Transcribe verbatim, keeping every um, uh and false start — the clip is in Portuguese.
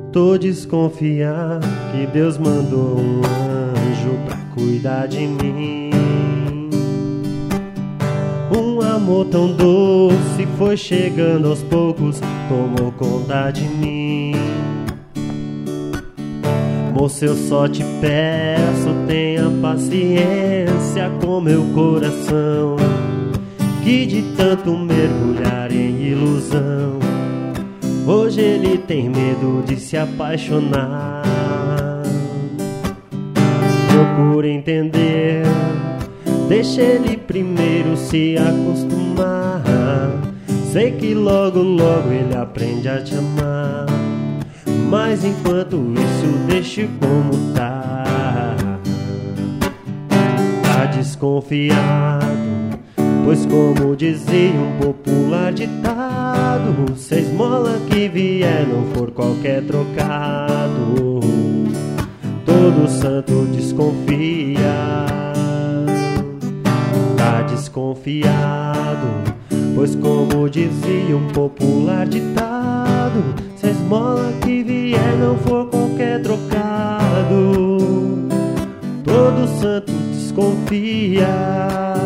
Tô desconfiado que Deus mandou um anjo pra cuidar de mim. Um amor tão doce foi chegando aos poucos, tomou conta de mim. Moço, eu só te peço, tenha paciência com meu coração, que de tanto mergulhar em ilusão, hoje ele tem medo de se apaixonar. Procure entender, deixa ele primeiro se acostumar. Sei que logo, logo ele aprende a te amar, mas enquanto isso deixe como tá. Tá desconfiado, pois como dizia um popular ditado, se a esmola que vier não for qualquer trocado, todo santo desconfia. Tá desconfiado, pois como dizia um popular ditado, se a esmola que vier não for qualquer trocado, todo santo desconfia.